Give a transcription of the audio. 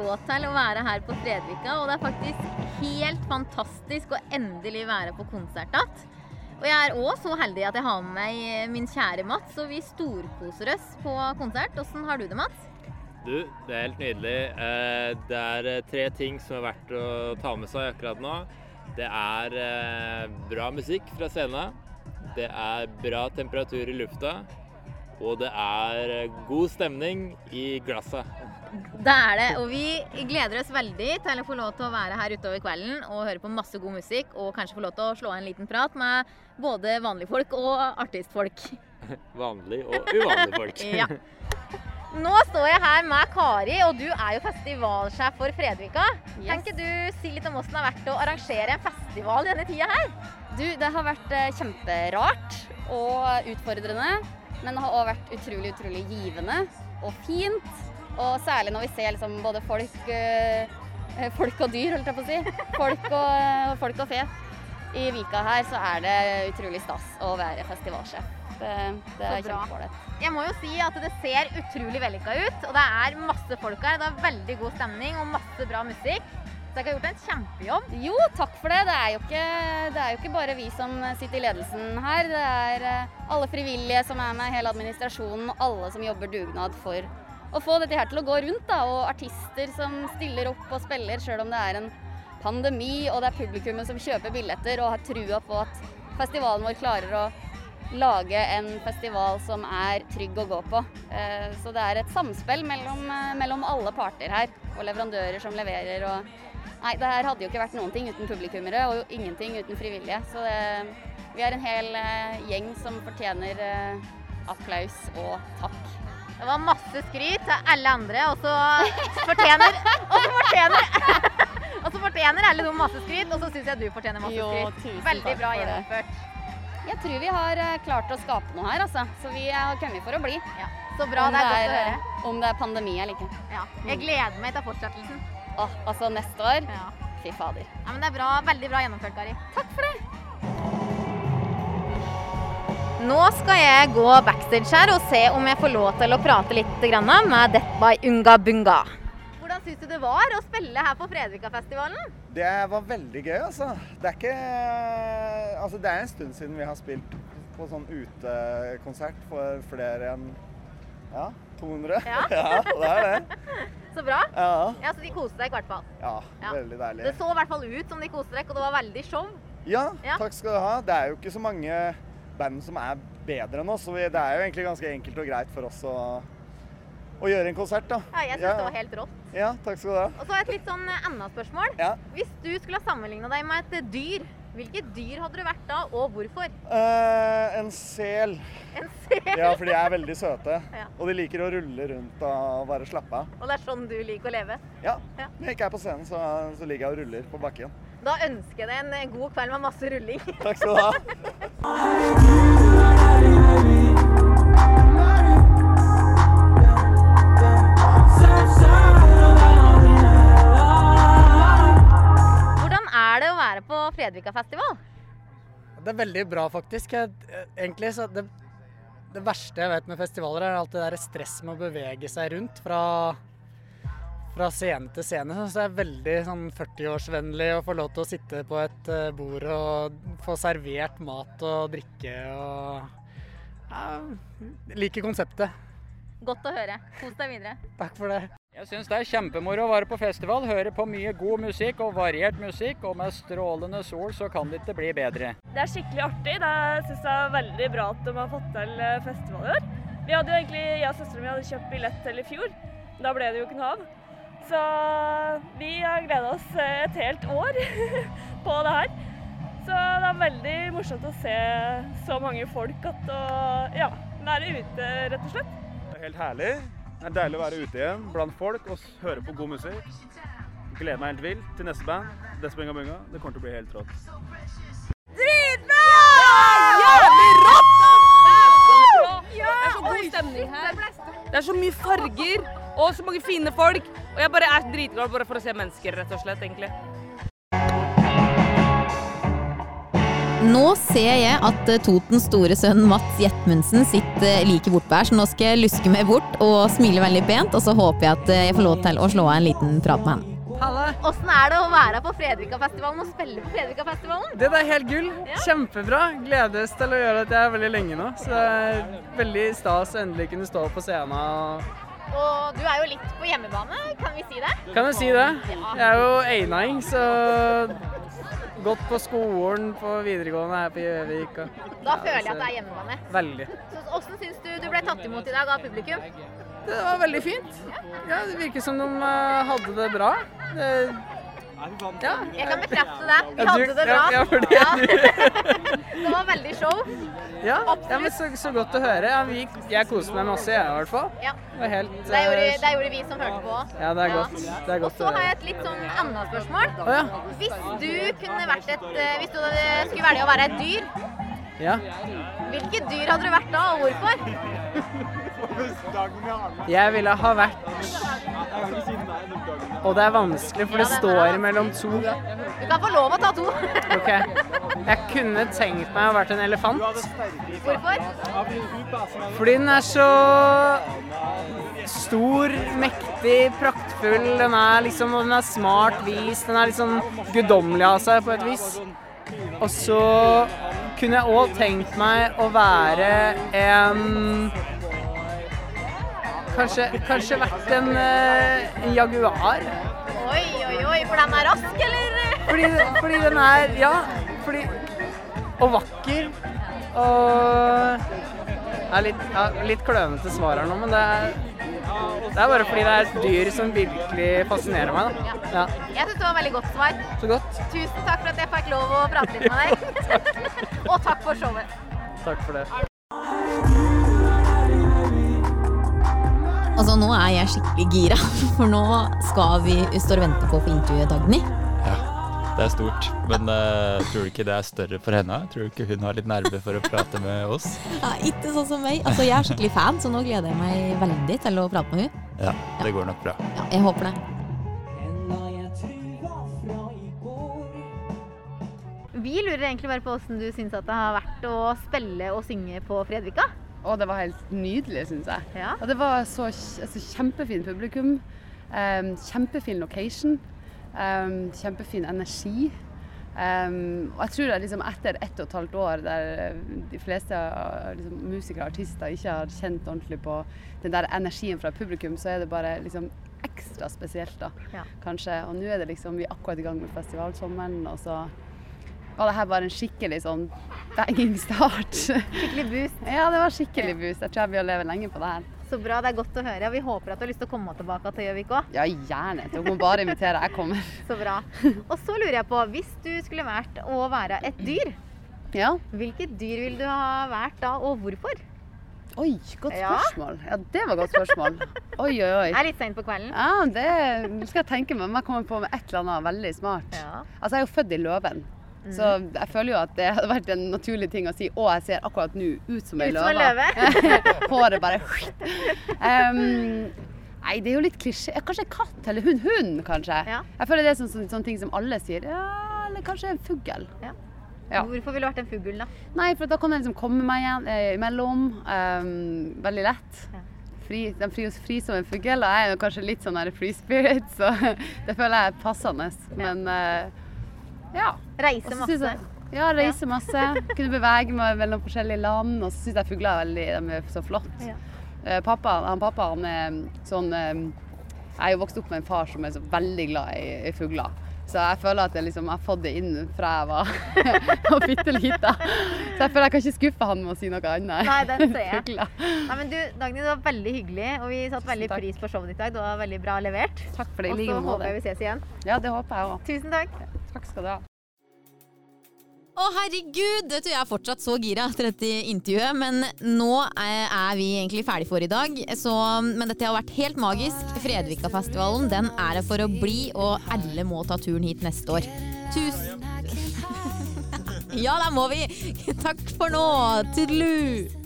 lov til å være her på Fredvika, og det faktisk helt fantastisk å endelig være på konsert igjen. Og jeg også så heldig at jeg har med meg min kjære Mats, og vi storkoser oss på konsert. Hvordan har du det, Mats? Du, det helt nydelig. Det 3 ting som er verdt å ta med seg akkurat nå. Det bra musikk fra scenen, det bra temperatur i lufta, og det god stemning i glasset. Det det, og vi gleder oss veldig til å få lov til å være her utover kvelden og høre på masse god musikk, og kanskje få lov til å slå en liten prat med både vanlige folk og artistfolk. Vanlig og uvanlige folk. Ja. Nå står jeg her med Kari, og du jo festivalsjef for Fredvika. Yes. Kan ikke du si litt om hvordan det har vært å arrangere en festival denne tida her? Du, det har vært kjemperart og utfordrende, men det har også vært utrolig givende og fint. Og særlig når vi ser liksom både folk og dyr, holdt jeg på å si. Folk og fe. I Vika her så det utrolig stas å være festivalsjef. Det kjempeålreit. Jeg må jo si at det ser utrolig vellykka ut, og det masse folk her. Det veldig god stemning og masse bra musikk. Så jeg har gjort en kjempejobb. Jo, takk for det. Det jo ikke bare vi som sitter i ledelsen her. Det alle frivillige som med, hele administrasjonen og alle som jobber dugnad for å få dette her til å gå rundt, da, og artister som stiller opp og spiller, selv om det en pandemi, og det publikummet som kjøper billetter og har trua på at festivalen vår klarer å lage en festival som trygg å gå på. Så det et samspill mellom alle parter her, og leverandører som leverer. Nei, det her hadde jo ikke vært noen ting uten publikummere, og ingenting uten frivillige. Så vi en hel gjeng som fortjener applaus og takk. Det var masse skryt til alle andre, og så fortjener alle de masse skryt, og så synes jeg du fortjener masse skryt. Veldig bra gjennomført. Jeg tror vi har klart å skape noe her, altså. Så vi har kommet for å bli. Ja, så bra, det godt å høre. Om det pandemi eller ikke. Ja, jeg gleder meg til fortsettelsen. Altså neste år? Ja. Fy fader. Ja, men det bra, veldig bra gjennomført, Kari. Takk for det! Nå skal jeg gå backstage her og se om jeg får lov til å prate litt med Death by Unga Bunga. Hvordan synes du det var å spille her på Fredvika-festivalen? Det var veldig gøy, altså. Det en stund siden vi har spilt på sånn utekonsert for flere enn 200. Ja. Ja, det det. Så bra. Ja. Ja, så de koste deg i hvert fall. Ja, veldig deilig. Det så i hvert fall ut som de koste deg, og det var veldig show. Ja, takk skal du ha. Det jo ikke så mange band som bedre enn oss, så det jo egentlig ganske enkelt og greit for oss å gjøre en konsert, da. Ja, jeg synes det var helt rått. Ja, takk skal du ha. Og så et litt sånn annet spørsmål. Ja. Hvis du skulle ha sammenlignet deg med et dyr, hvilket dyr hadde du vært da, og hvorfor? En sel. En sel? Ja, for de veldig søte. Ja. Og de liker å rulle rundt og bare slappe av. Og det sånn du liker å leve? Ja. Når jeg ikke på scenen, så ligger jeg og ruller på bakken. Da ønsker jeg deg en god kveld med masse rulling. Takk skal du ha. Hvordan det å være på Fredvika-festival? Det veldig bra, faktisk. Egentlig så det verste jeg vet med festivaler alt det der stress med å bevege seg rundt fra scene til scene. Så det veldig sånn 40-årsvennlig å få lov til å sitte på et bord og få servert mat og drikke. Liker konseptet. Godt å høre. Kos deg videre. Takk for det. Jeg synes det kjempemoro å være på festival, høre på mye god musikk og variert musikk, og med strålende sol så kan det ikke bli bedre. Det skikkelig artig. Det synes jeg veldig bra at de har fått til festival i år. Vi hadde jo egentlig, jeg og søsteren min hadde kjøpt billett til i fjor. Da ble det jo ikke noe av. Så vi har gledet oss et helt år på det her. Så det veldig morsomt å se så mange folk og være ute rett og slett. Det helt herlig. Det deilig å være ute igjen blant folk og høre på god musikk. Gleder meg helt vilt til neste band, Death by Unga Bunga. Det kommer til å bli helt rått. Dritbra! Jævlig rått! Det så god stemning her. Det så mye farger og så mange fine folk. Og jeg bare dritglad bare for å se mennesker, rett og slett, egentlig. Nå ser jeg at Totens store sønn Mats Jetmundsen sitter like bortpå her, så nå skal jeg luske meg bort og smile veldig pent, og så håper jeg at jeg får lov til å slå av en liten prat med han. Halla! Hvordan er det å være på Fredrikafestivalen og spille på Fredrikafestivalen? Det er helt gull. Kjempebra. Gledes til å gjøre dette veldig lenge nå. Så det er veldig stas å endelig kunne stå på scenen. Og du er jo litt på hjemmebane, kan vi si det? Kan jeg si det? Jeg er jo einang, så gått på skolen på videregående her på Gjøvik. Da føler jeg at det er hjemmebane. Veldig. Så hvordan synes du ble tatt imot i dag av publikum? Det var veldig fint. Ja, det virker som de hadde det bra. Ja. Jeg kan bekrefte det. Vi hadde det bra. Ja, for det. Det var veldig show. Ja, men så godt å høre. Ja, jeg koste meg masse, jeg i hvert fall. Ja. Det var helt... Det gjorde vi som hørte på. Ja, det er godt. Det er godt. Og så har jeg et litt sånn annet spørsmål. Hvis du kunne vært hvis du skulle velge å være et dyr, hvilket dyr hadde du vært da, og hvorfor? Jeg ville ha vært, og det er vanskelig, for det står mellom to. Du kan få lov å ta to. Ok. Jeg kunne tenkt meg å vært en elefant. Hvorfor? Fordi den er så stor, mektig, praktfull. Den er smart vis. Den er litt sånn guddommelig av seg på et vis. Og så kunne jeg også tenkt meg å være en... Kanskje vært en jaguar. Oi, for den er rask, eller? Fordi den er, og vakker, og litt klønete svar her nå, men det er bare fordi det er et dyr som virkelig fascinerer meg. Da. Ja. Jeg synes det var veldig godt svar. Så godt. Tusen takk for at jeg fikk lov å prate litt med deg. Og takk for showet. Takk for det. Altså, nå er jeg skikkelig gira, for nå skal vi stå og vente på intervjuet Dagny. Ja, det er stort, men tror du ikke det er større for henne? Tror du ikke hun har litt nerve for å prate med oss? Ja, ikke sånn som meg. Altså, jeg er skikkelig fan, så nå gleder jeg meg veldig til å prate med henne. Ja, det går nok bra. Ja, jeg håper det. Vi lurer egentlig bare på hvordan du synes at det har vært å spille og synge på Fredvika. Og det var helt nydelig, synes jeg. Ja. Og det var så kjempefin publikum, kjempefin location, kjempefin energi. Og jeg tror at etter 1,5 år der de fleste musikere og artister ikke har kjent ordentlig på den der energien fra publikum, så er det bare ekstra spesielt da, kanskje. Og nå er det vi er akkurat i gang med festivalsommeren, og så var det her bare en skikkelig banging start. Skikkelig boost. Ja, det var skikkelig boost. Jeg tror jeg blir å leve lenge på det her. Så bra, det er godt å høre. Vi håper at du har lyst til å komme tilbake til Gjøvik også. Ja, gjerne. Du må bare invitere, jeg kommer. Så bra. Og så lurer jeg på, hvis du skulle vært å være et dyr, hvilket dyr vil du ha vært da, og hvorfor? Oi, godt spørsmål. Ja, det var godt spørsmål. Oi. Det er litt sent på kvelden. Ja, det skal jeg tenke meg. Jeg kommer på med et eller annet veldig smart. Ja. Altså, jeg er jo født i Løven. Så jeg føler jo at det hadde vært en naturlig ting å si jeg ser akkurat nå ut som en løve. Håret bare... Nei, det er jo litt klisjé. Kanskje en katt eller hund, kanskje. Ja. Jeg føler det er sånne ting som alle sier. Ja, eller kanskje en fugl. Ja. Hvorfor ville du vært en fugl da? Nei, for da kan jeg komme meg igjen imellom. Veldig lett. Ja. Den fri som en fugl, og jeg er jo kanskje litt sånn free spirit, så det føler jeg er passende. Men... Reise masse. Reise masse. Kunne bevege meg mellom forskjellige land, og så synes jeg fugler de er så flott. Ja. Pappa han er sånn... Jeg er jo vokst opp med en far som er så veldig glad i fugler. Så jeg føler at jeg har fått det inn fra jeg var bittelita. Så jeg føler jeg kan ikke skuffe han med å si noe annet. Nei, den ser jeg. Nei, men du, Dagny, det var veldig hyggelig, og vi satt veldig pris på showet ditt i dag. Det var veldig bra levert. Takk for det, i like måte. Og så håper jeg vi ses igjen. Ja, det håper jeg også. Tusen takk. Takk skal du ha. Å herregud, vet du, jeg er fortsatt så gira etter dette intervjuet, men nå er vi egentlig ferdig for i dag. Men dette har vært helt magisk. Fredvika-festivalen, den er det for å bli, og alle må ta turen hit neste år. Tusen... Ja, da må vi. Takk for nå. Tudelu.